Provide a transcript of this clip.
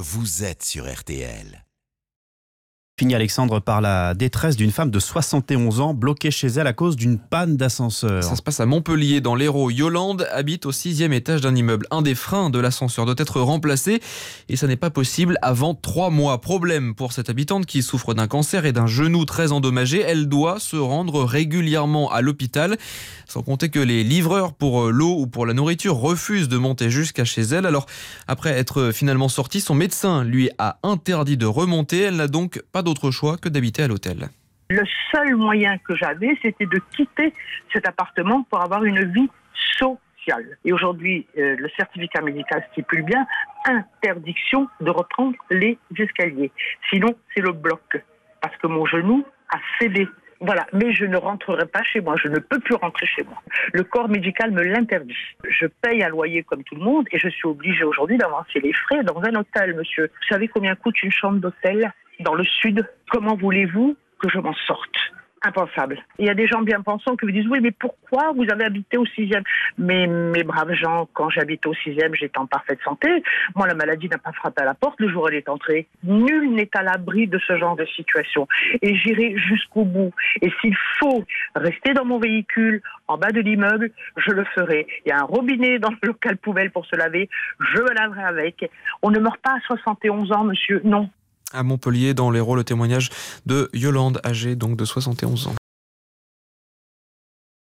vous êtes sur RTL. Fini Alexandre par la détresse d'une femme de 71 ans bloquée chez elle à cause d'une panne d'ascenseur. Ça se passe à Montpellier, dans l'Hérault. Yolande habite au 6e étage d'un immeuble. Un des freins de l'ascenseur doit être remplacé et ça n'est pas possible avant 3 mois. Problème pour cette habitante qui souffre d'un cancer et d'un genou très endommagé. Elle doit se rendre régulièrement à l'hôpital. Sans compter que les livreurs pour l'eau ou pour la nourriture refusent de monter jusqu'à chez elle. Alors, après être finalement sortie, son médecin lui a interdit de remonter. Elle n'a donc pas d'autre choix que d'habiter à l'hôtel. Le seul moyen que j'avais, c'était de quitter cet appartement pour avoir une vie sociale. Et aujourd'hui, le certificat médical stipule bien interdiction de reprendre les escaliers. Sinon, c'est le bloc. Parce que mon genou a cédé. Voilà, mais je ne rentrerai pas chez moi, je ne peux plus rentrer chez moi. Le corps médical me l'interdit. Je paye un loyer comme tout le monde et je suis obligée aujourd'hui d'avancer les frais dans un hôtel, monsieur. Vous savez combien coûte une chambre d'hôtel dans le sud? Comment voulez-vous que je m'en sorte? Impensable. Il y a des gens bien pensants qui vous disent « Oui, mais pourquoi vous avez habité au 6e ?» Mais mes braves gens, quand j'habitais au 6e, j'étais en parfaite santé. Moi, la maladie n'a pas frappé à la porte le jour où elle est entrée. Nul n'est à l'abri de ce genre de situation. Et j'irai jusqu'au bout. Et s'il faut rester dans mon véhicule, en bas de l'immeuble, je le ferai. Il y a un robinet dans le local poubelle pour se laver. Je me laverai avec. On ne meurt pas à 71 ans, monsieur. Non. À Montpellier, dans l'Hérault, le témoignage de Yolande, âgée donc de 71 ans.